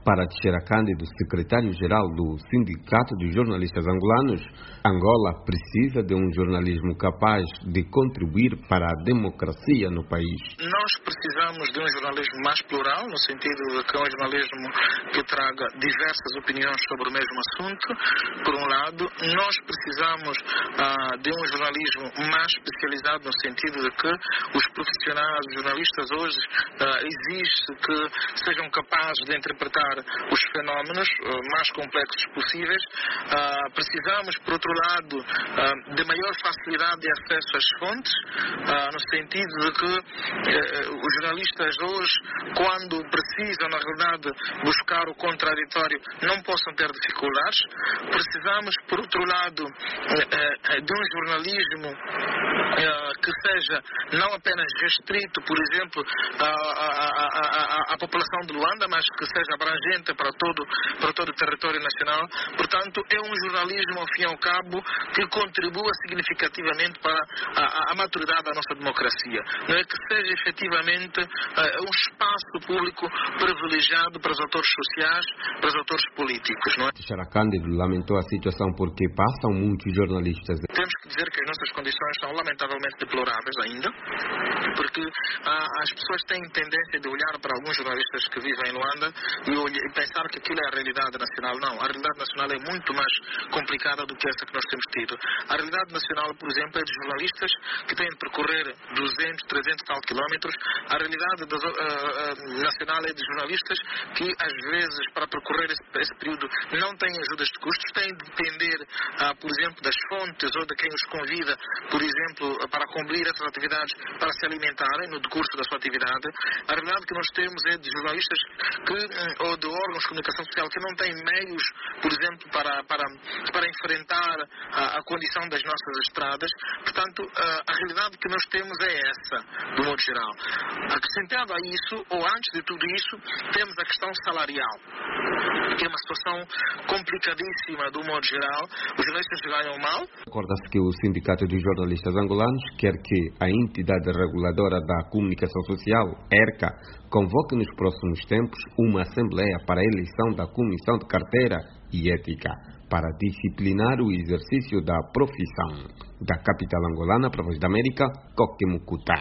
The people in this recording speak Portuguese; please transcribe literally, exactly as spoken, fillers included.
Para Teixeira Cândido, secretário-geral do Sindicato dos Jornalistas Angolanos, Angola precisa de um jornalismo capaz de contribuir para a democracia no país. Nós precisamos de um jornalismo mais plural, no sentido de que é um jornalismo que traga diversas opiniões sobre o mesmo assunto, por um lado. Nós precisamos ah, de um jornalismo mais especializado, no sentido de que os profissionais, os jornalistas hoje, ah, exige que sejam capazes de interpretar os fenómenos uh, mais complexos possíveis. Uh, precisamos, por outro lado, uh, de maior facilidade de acesso às fontes, uh, no sentido de que uh, os jornalistas hoje, quando precisam, na realidade, buscar o contraditório, não possam ter dificuldades. Precisamos, por outro lado, uh, uh, de um jornalismo uh, que seja não apenas restrito, por exemplo, à população de Luanda, mas que seja abrangente para todo, para todo o território nacional. Portanto, é um jornalismo, ao fim e ao cabo, que contribua significativamente para a, a maturidade da nossa democracia. Não é que seja efetivamente uh, um espaço público privilegiado para os atores sociais, para os atores políticos. Não é? Teixeira Cândido lamentou a situação porque passam muitos jornalistas. Temos que dizer que as nossas condições são lamentavelmente deploráveis ainda, porque uh, as pessoas têm tendência de olhar para alguns jornalistas que vivem em Luanda e, olhar, e pensar que aquilo é a realidade nacional. Não, a realidade nacional é muito mais complicada do que essa que nós temos tido. A realidade nacional, por exemplo, é de jornalistas que têm de percorrer duzentos, trezentos tal quilómetros. A realidade das, uh, uh, nacional é de jornalistas que, às vezes, para percorrer esse, esse período, não têm ajudas de custos, têm de depender, uh, por exemplo, das fontes ou de quem os convida, por exemplo, para cumprir essas atividades, para se alimentarem no decurso da sua atividade. A realidade que nós temos é de jornalistas que, ou de órgãos de comunicação social que não têm meios, por exemplo, para, para, para enfrentar a, a condição das nossas estradas. Portanto, a, a realidade que nós temos é essa, do modo geral. Acrescentado a isso, ou antes de tudo isso, temos a questão salarial, que é uma situação complicadíssima do modo geral. Os jornalistas ganham mal. Recorda-se que o Sindicato dos Jornalistas Angolanos quer que a entidade reguladora da comunicação social, ERCA, convoque nos próximos tempos uma assembleia para a eleição da Comissão de Carteira e Ética para disciplinar o exercício da profissão. Da capital angolana, para a Voz da América, Coque Mucuta.